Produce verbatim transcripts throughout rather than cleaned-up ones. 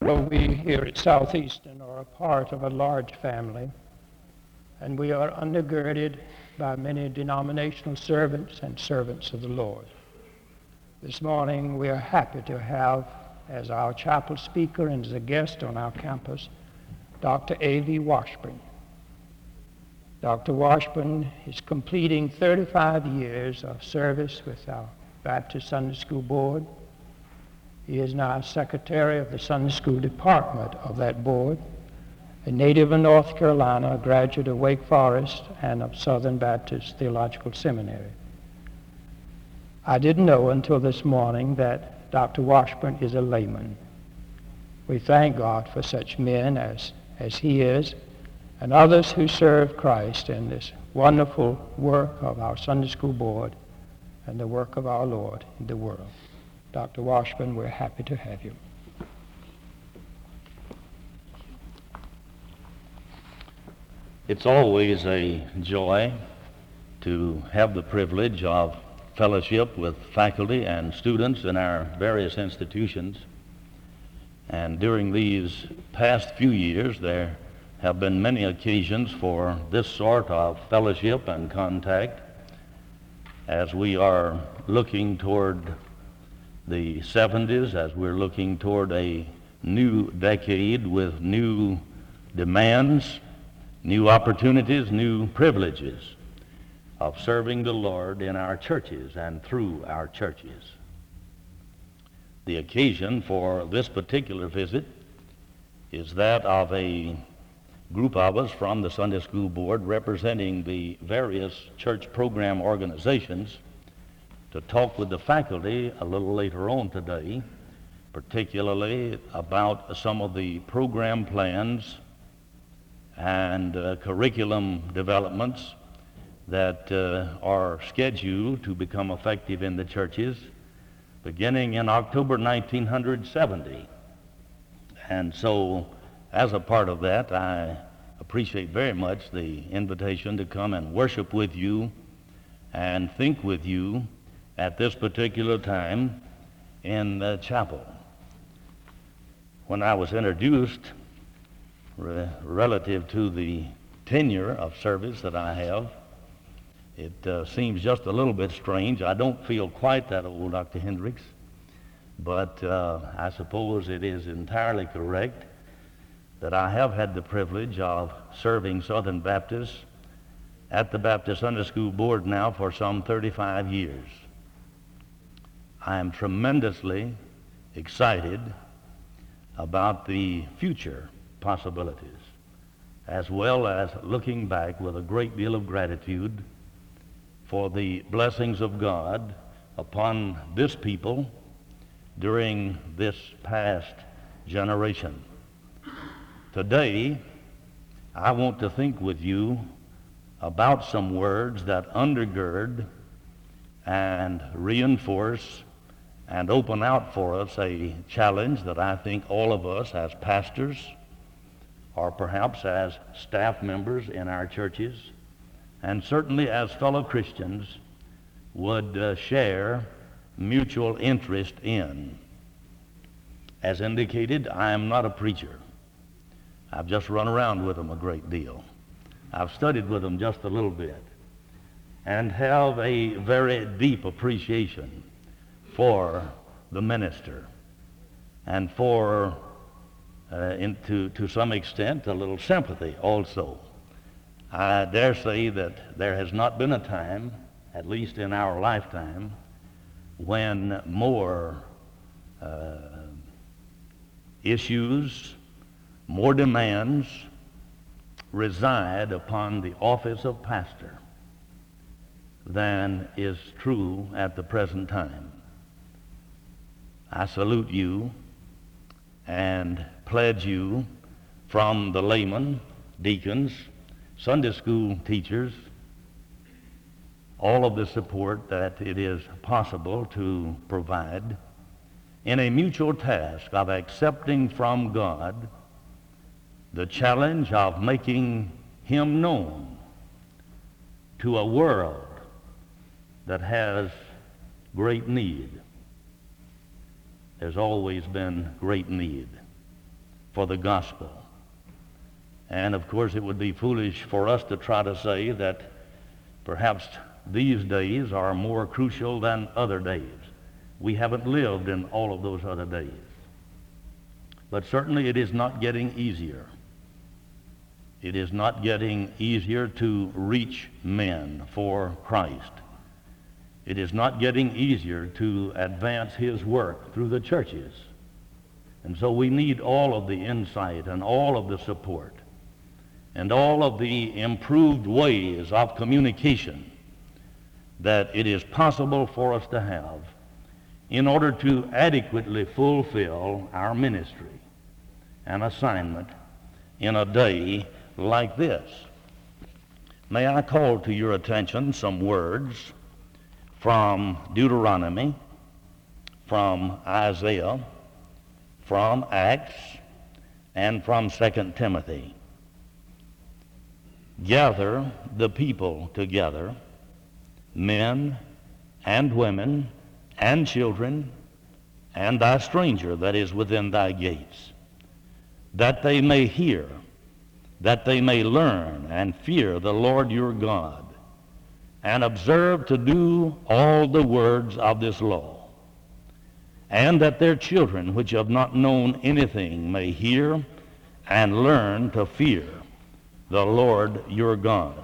Well, we here at Southeastern are a part of a large family, and we are undergirded by many denominational servants and servants of the Lord. This morning we are happy to have as our chapel speaker and as a guest on our campus Doctor A V Washburn. Doctor Washburn is completing thirty-five years of service with our Baptist Sunday School Board. He is now secretary of the Sunday School Department of that board, a native of North Carolina, a graduate of Wake Forest and of Southern Baptist Theological Seminary. I didn't know until this morning that Doctor Washburn is a layman. We thank God for such men as, as he is, and others who serve Christ in this wonderful work of our Sunday School Board and the work of our Lord in the world. Doctor Washburn, we're happy to have you. It's always a joy to have the privilege of fellowship with faculty and students in our various institutions. And during these past few years, there have been many occasions for this sort of fellowship and contact as we are looking toward the seventies, as we're looking toward a new decade with new demands, new opportunities, new privileges of serving the Lord in our churches and through our churches. The occasion for this particular visit is that of a group of us from the Sunday School Board representing the various church program organizations to talk with the faculty a little later on today, particularly about some of the program plans and uh, curriculum developments that uh, are scheduled to become effective in the churches beginning in October nineteen seventy. And so, as a part of that, I appreciate very much the invitation to come and worship with you and think with you at this particular time in the chapel. When I was introduced re- relative to the tenure of service that I have, it uh, seems just a little bit strange. I don't feel quite that old, Doctor Hendricks, but uh, I suppose it is entirely correct that I have had the privilege of serving Southern Baptists at the Baptist Sunday School Board now for some thirty-five years. I am tremendously excited about the future possibilities, as well as looking back with a great deal of gratitude for the blessings of God upon this people during this past generation. Today, I want to think with you about some words that undergird and reinforce and open out for us a challenge that I think all of us as pastors or perhaps as staff members in our churches and certainly as fellow Christians would uh, share mutual interest in. As indicated, I am not a preacher. I've just run around with them a great deal. I've studied with them just a little bit and have a very deep appreciation for the minister and for, uh, in, to, to some extent, a little sympathy also. I dare say that there has not been a time, at least in our lifetime, when more uh, issues, more demands reside upon the office of pastor than is true at the present time. I salute you and pledge you from the laymen, deacons, Sunday school teachers, all of the support that it is possible to provide in a mutual task of accepting from God the challenge of making him known to a world that has great need. There's always been great need. for the gospel. And of course it would be foolish for us to try to say that perhaps these days are more crucial than other days. We haven't lived in all of those other days. But certainly it is not getting easier. It is not getting easier to reach men for Christ. It is not getting easier to advance his work through the churches. And so we need all of the insight and all of the support and all of the improved ways of communication that it is possible for us to have in order to adequately fulfill our ministry and assignment in a day like this. May I call to your attention some words from Deuteronomy, from Isaiah, from Acts, and from Second Timothy. Gather the people together, men and women and children, and thy stranger that is within thy gates, that they may hear, that they may learn and fear the Lord your God, and observe to do all the words of this law, and that their children which have not known anything may hear and learn to fear the Lord your God.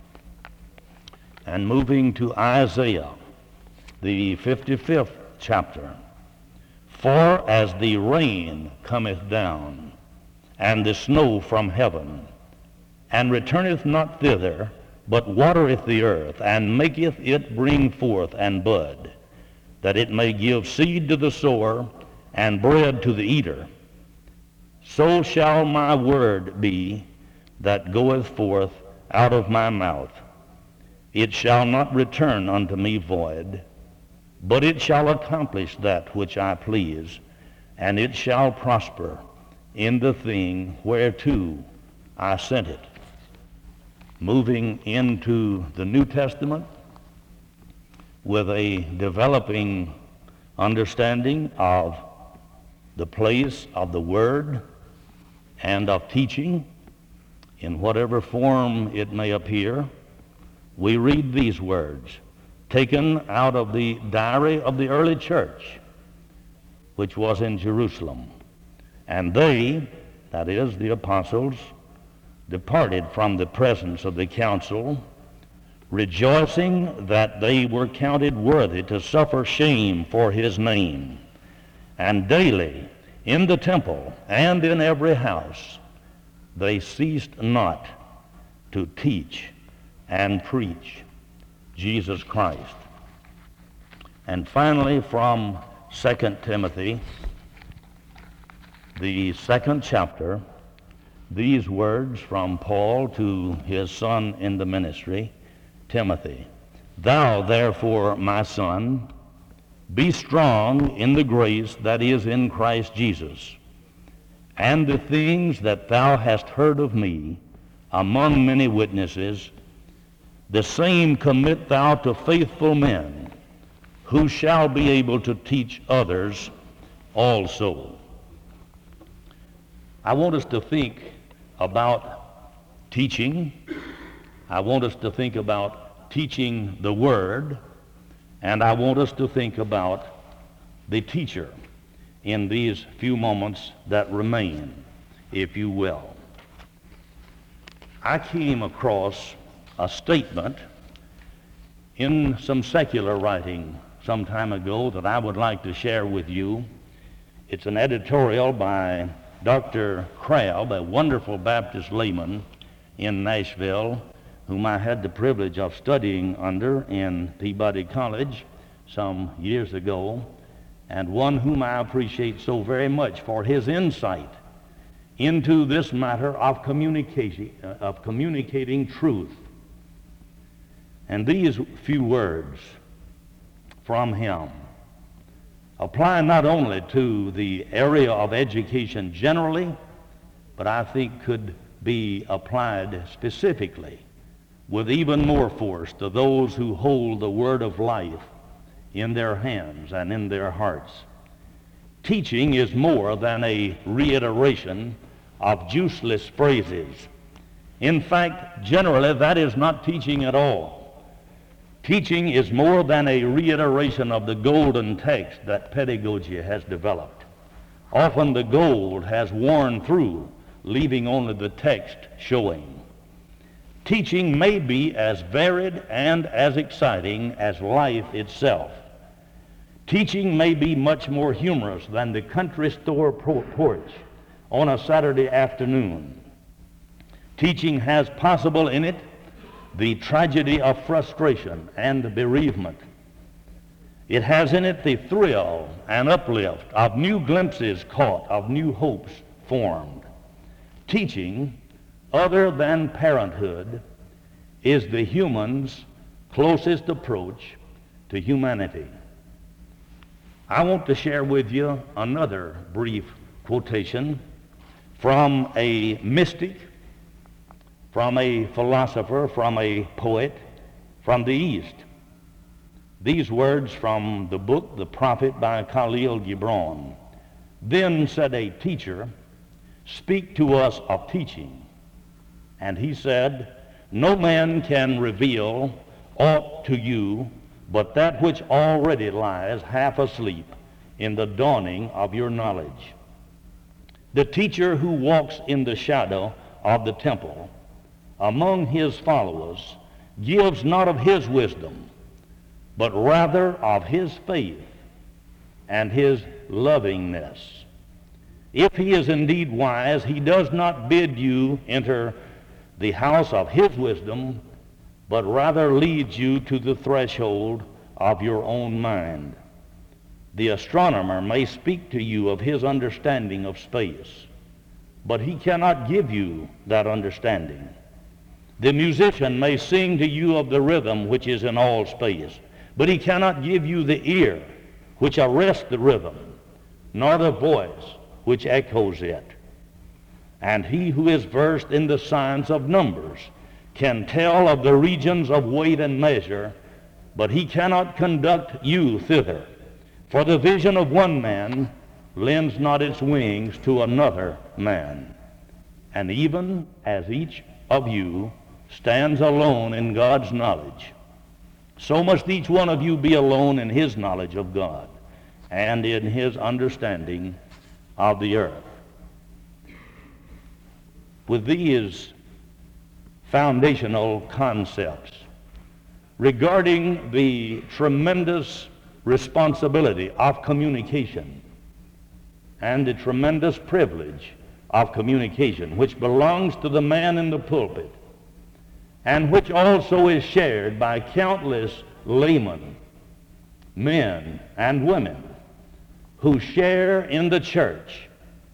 And moving to Isaiah, the fifty-fifth chapter, for as the rain cometh down, and the snow from heaven, and returneth not thither, but watereth the earth, and maketh it bring forth and bud, that it may give seed to the sower, and bread to the eater, so shall my word be that goeth forth out of my mouth. It shall not return unto me void, but it shall accomplish that which I please, and it shall prosper in the thing whereto I sent it. Moving into the New Testament with a developing understanding of the place of the Word and of teaching in whatever form it may appear, we read these words taken out of the diary of the early church, which was in Jerusalem. And they, that is the apostles, departed from the presence of the council, rejoicing that they were counted worthy to suffer shame for his name. And daily in the temple and in every house they ceased not to teach and preach Jesus Christ. And finally, from Second Timothy, the second chapter, these words from Paul to his son in the ministry, Timothy. Thou therefore, my son, be strong in the grace that is in Christ Jesus, and the things that thou hast heard of me among many witnesses, the same commit thou to faithful men, who shall be able to teach others also. I want us to think about teaching. I want us to think about teaching the Word, and I want us to think about the teacher in these few moments that remain, if you will. I came across a statement in some secular writing some time ago that I would like to share with you. It's an editorial by Doctor Crabb, a wonderful Baptist layman in Nashville, whom I had the privilege of studying under in Peabody College some years ago, and one whom I appreciate so very much for his insight into this matter of communication, of communicating truth. And these few words from him apply not only to the area of education generally, but I think could be applied specifically with even more force to those who hold the word of life in their hands and in their hearts. Teaching is more than a reiteration of juiceless phrases. In fact, generally, that is not teaching at all. Teaching is more than a reiteration of the golden text that pedagogy has developed. Often the gold has worn through, leaving only the text showing. Teaching may be as varied and as exciting as life itself. Teaching may be much more humorous than the country store porch on a Saturday afternoon. Teaching has possible in it the tragedy of frustration and bereavement. It has in it the thrill and uplift of new glimpses caught, of new hopes formed. Teaching, other than parenthood, is the human's closest approach to humanity. I want to share with you another brief quotation from a mystic, from a philosopher, from a poet from the East. These words from the book The Prophet by Khalil Gibran. Then said a teacher, "Speak to us of teaching." And he said, "No man can reveal aught to you but that which already lies half asleep in the dawning of your knowledge. The teacher who walks in the shadow of the temple among his followers gives not of his wisdom, but rather of his faith and his lovingness. If he is indeed wise, he does not bid you enter the house of his wisdom, but rather leads you to the threshold of your own mind. The astronomer may speak to you of his understanding of space, but he cannot give you that understanding. The musician may sing to you of the rhythm which is in all space, but he cannot give you the ear which arrests the rhythm, nor the voice which echoes it. And he who is versed in the science of numbers can tell of the regions of weight and measure, but he cannot conduct you thither. For the vision of one man lends not its wings to another man. And even as each of you stands alone in God's knowledge, so must each one of you be alone in his knowledge of God and in his understanding of the earth." With these foundational concepts regarding the tremendous responsibility of communication and the tremendous privilege of communication which belongs to the man in the pulpit, and which also is shared by countless laymen, men and women who share in the church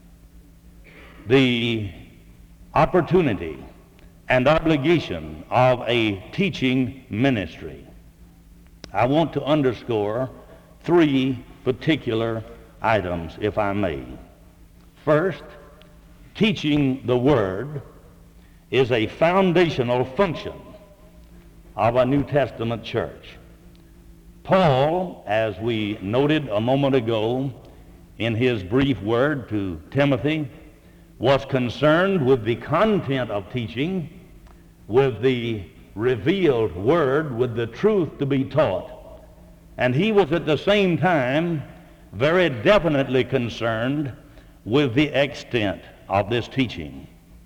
the opportunity and obligation of a teaching ministry, I want to underscore three particular items, if I may. First, teaching the Word is a foundational function of a New Testament church. Paul, as we noted a moment ago in his brief word to Timothy, was concerned with the content of teaching, with the revealed word, with the truth to be taught. And he was at the same time very definitely concerned with the extent of this teaching.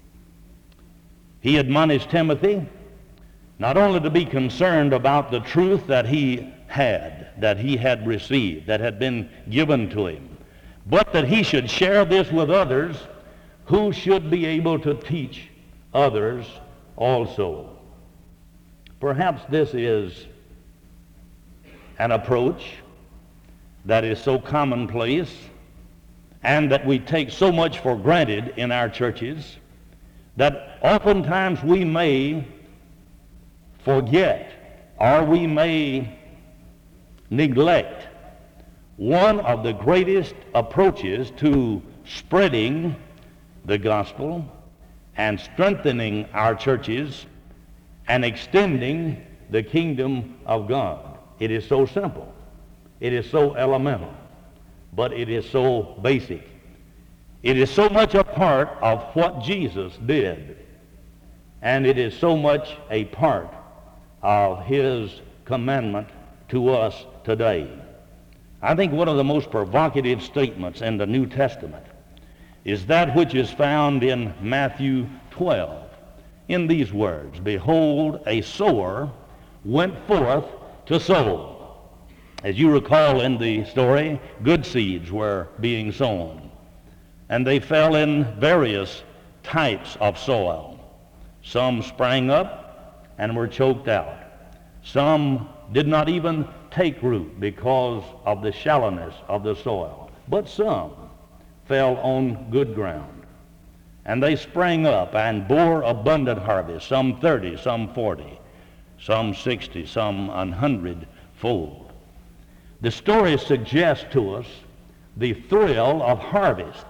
He admonished Timothy not only to be concerned about the truth that he had, that he had received, that had been given to him, but that he should share this with others who should be able to teach others also. Perhaps this is an approach that is so commonplace and that we take so much for granted in our churches that oftentimes we may forget or we may neglect one of the greatest approaches to spreading the gospel and strengthening our churches and extending the kingdom of God. It is so simple. It is so elemental. But it is so basic. It is so much a part of what Jesus did, and it is so much a part of his commandment to us today. I think one of the most provocative statements in the New Testament is that which is found in Matthew twelve, in these words, "Behold, a sower went forth to sow." As you recall in the story, good seeds were being sown, and they fell in various types of soil. Some sprang up and were choked out. Some did not even take root because of the shallowness of the soil, but some fell on good ground, and they sprang up and bore abundant harvest, some thirty, some forty, some sixty, some an hundred fold. The story suggests to us the thrill of harvest,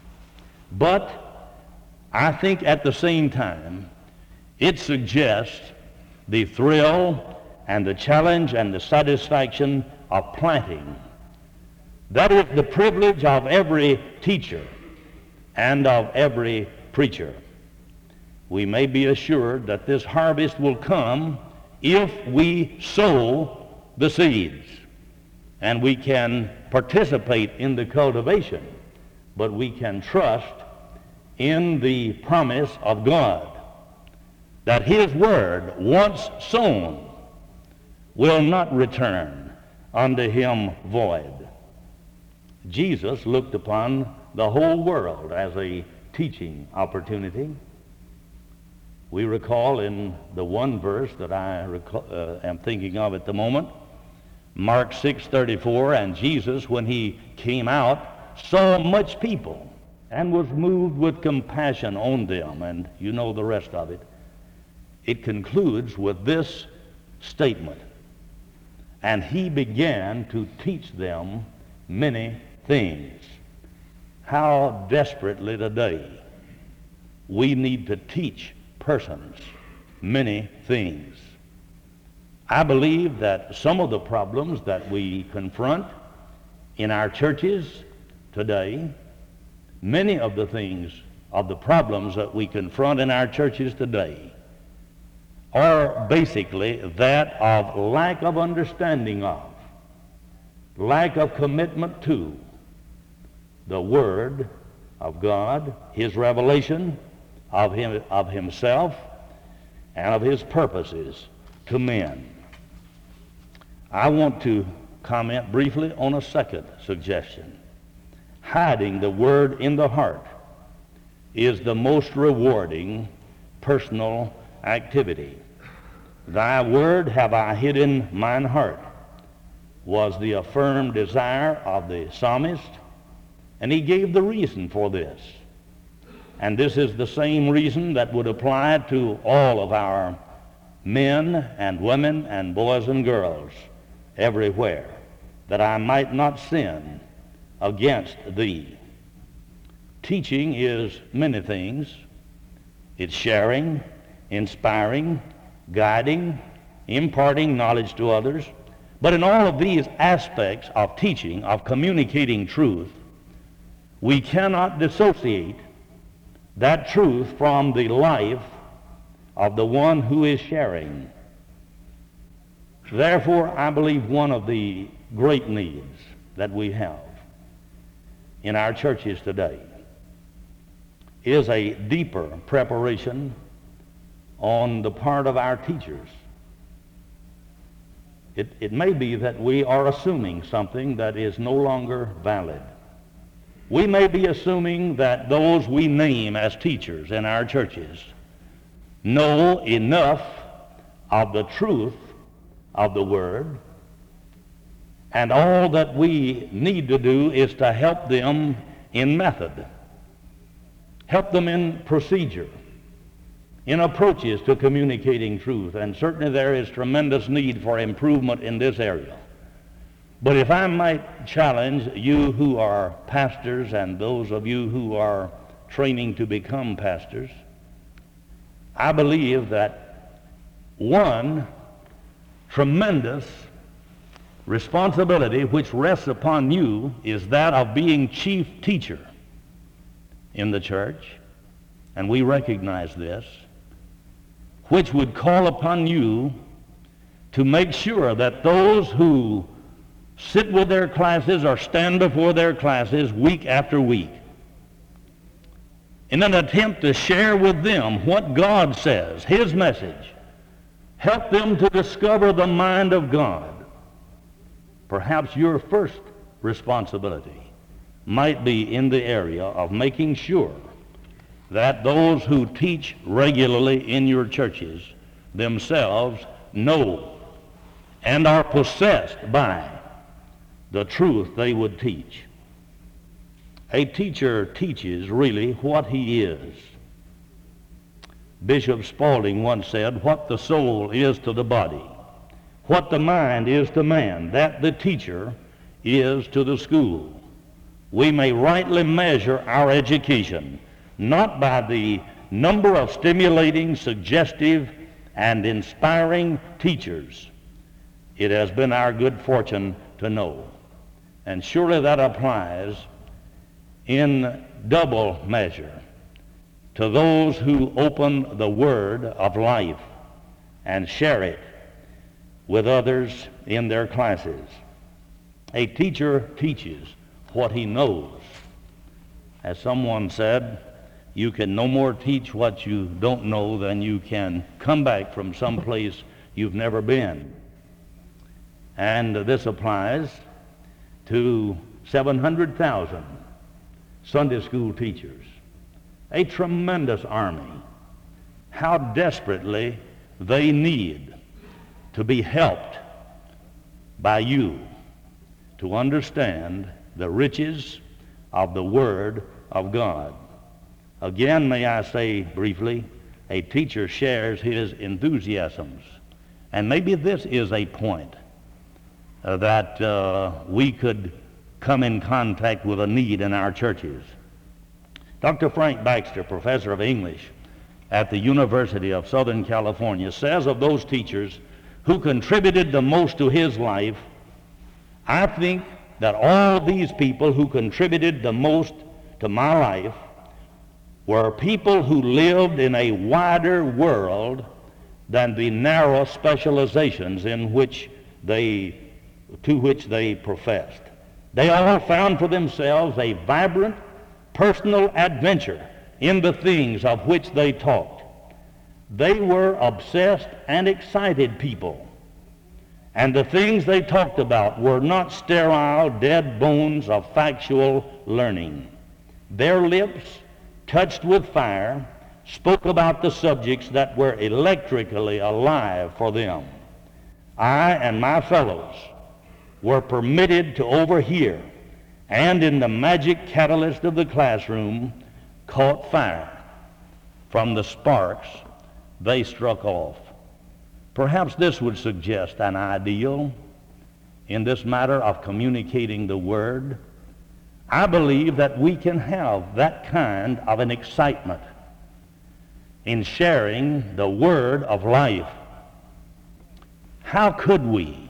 but I think at the same time it suggests the thrill and the challenge and the satisfaction of planting. That is the privilege of every teacher and of every preacher. We may be assured that this harvest will come if we sow the seeds, and we can participate in the cultivation, but we can trust in the promise of God that his word, once sown, will not return unto him void. Jesus looked upon the whole world as a teaching opportunity. We recall in the one verse that I recall, uh, am thinking of at the moment, Mark six thirty-four, and Jesus, when he came out, saw much people and was moved with compassion on them, and you know the rest of it. It concludes with this statement, "And he began to teach them many things." How desperately today we need to teach persons many things. I believe that some of the problems that we confront in our churches today, many of the things of the problems that we confront in our churches today are basically that of lack of understanding of, lack of commitment to the Word of God, his revelation of him, of himself and of his purposes to men. I want to comment briefly on a second suggestion. Hiding the Word in the heart is the most rewarding personal activity. "Thy word have I hid in mine heart" was the affirmed desire of the psalmist, and he gave the reason for this. And this is the same reason that would apply to all of our men and women and boys and girls everywhere, "that I might not sin against thee." Teaching is many things. It's sharing, inspiring, guiding, imparting knowledge to others. But in all of these aspects of teaching, of communicating truth, we cannot dissociate that truth from the life of the one who is sharing. Therefore, I believe one of the great needs that we have in our churches today is a deeper preparation on the part of our teachers. It, it may be that we are assuming something that is no longer valid. We may be assuming that those we name as teachers in our churches know enough of the truth of the Word, and all that we need to do is to help them in method, help them in procedure, in approaches to communicating truth. And certainly there is tremendous need for improvement in this area. But if I might challenge you who are pastors and those of you who are training to become pastors, I believe that one tremendous responsibility which rests upon you is that of being chief teacher. in the church, and we recognize this, which would call upon you to make sure that those who sit with their classes or stand before their classes week after week, in an attempt to share with them what God says, His message, help them to discover the mind of God. Perhaps your first responsibility might be in the area of making sure that those who teach regularly in your churches themselves know and are possessed by the truth they would teach. A teacher teaches really what he is. Bishop Spaulding once said, what the soul is to the body, what the mind is to man, that the teacher is to the school. We may rightly measure our education not by the number of stimulating, suggestive, and inspiring teachers it has been our good fortune to know. And surely that applies in double measure to those who open the word of life and share it with others in their classes. A teacher teaches what he knows. As someone said, you can no more teach what you don't know than you can come back from some place you've never been. And this applies to seven hundred thousand Sunday school teachers, a tremendous army. How desperately they need to be helped by you to understand the riches of the Word of God. Again, may I say briefly, a teacher shares his enthusiasms. And maybe this is a point uh, that uh, we could come in contact with a need in our churches. Doctor Frank Baxter, professor of English at the University of Southern California, says of those teachers who contributed the most to his life, I think that all these people who contributed the most to my life were people who lived in a wider world than the narrow specializations in which they, to which they professed. They all found for themselves a vibrant personal adventure in the things of which they talked. They were obsessed and excited people, and the things they talked about were not sterile, dead bones of factual learning. Their lips, touched with fire, spoke about the subjects that were electrically alive for them. I and my fellows were permitted to overhear, and in the magic catalyst of the classroom caught fire from the sparks they struck off. Perhaps this would suggest an ideal in this matter of communicating the Word. I believe that we can have that kind of an excitement in sharing the Word of life. How could we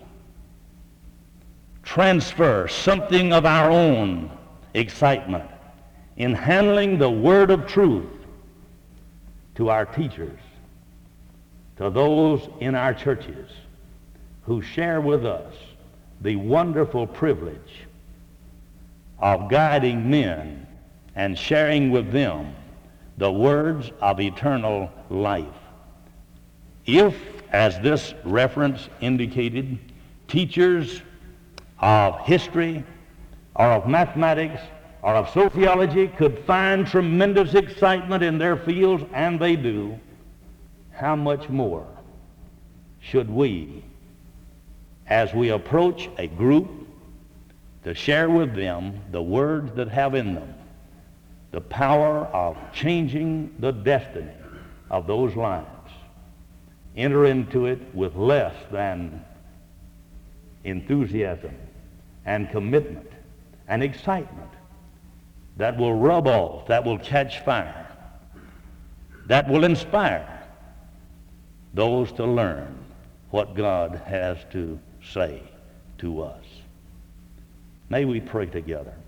transfer something of our own excitement in handling the Word of truth to our teachers, to those in our churches who share with us the wonderful privilege of guiding men and sharing with them the words of eternal life? If, as this reference indicated, teachers of history or of mathematics or of sociology could find tremendous excitement in their fields, and they do, how much more should we, as we approach a group, to share with them the words that have in them the power of changing the destiny of those lives, enter into it with less than enthusiasm and commitment and excitement that will rub off, that will catch fire, that will inspire those to learn what God has to say to us. May we pray together.